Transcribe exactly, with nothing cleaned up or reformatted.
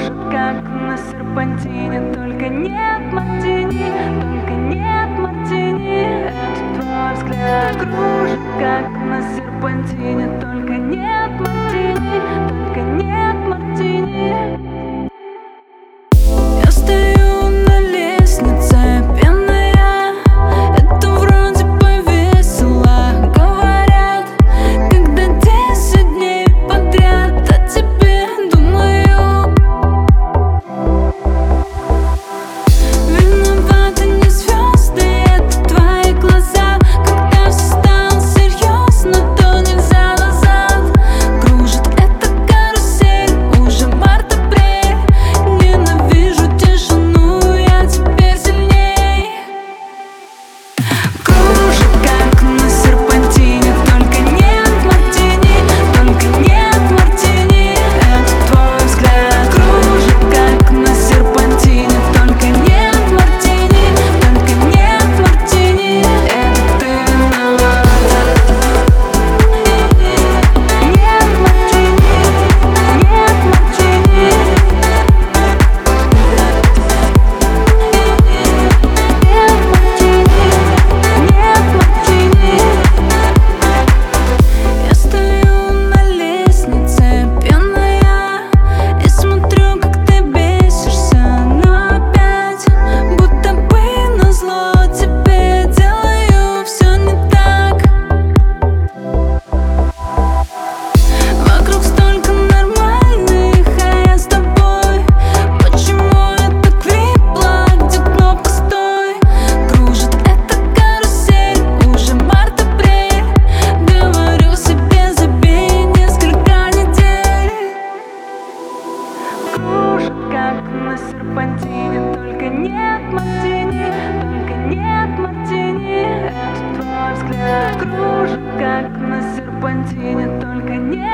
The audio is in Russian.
Кружит, как на серпантине, только нет мартини, только нет мартини. Это твой взгляд. Кружит, как на серпантине, только нет мартини, только нет мартини. Я стою на лестнице, пьяная, это вроде бы весело. Говорят, когда десять дней подряд о тебе думаю. Виноваты не звезды, это твои глаза. Когда все стало серьезно, то нельзя назад. Кружит эта карусель, уже март-апрель. Ненавижу тишину, я теперь сильней. Кружит, как на серпантине, только нет мартини, только нет мартини. Это твой взгляд. Кружит, как на серпантине, только нет мартини, только нет мартини. Это ты виновата. Нет мартини, нет мартини. Нет мартини, нет мартини. Я стою на лестнице, пьяная, и смотрю, как ты бесишься, но опять будто бы назло тебе делаю все не так. Вокруг столько нормальных, а я с тобой. Почему я так влипла, где кнопка стой? Кружит эта карусель, уже март-апрель. Говорю себе, забей несколько недель. Кружит, как на серпантине, только нет мартини, только нет мартини. Это твой взгляд. Кружит, как на серпантине, только нет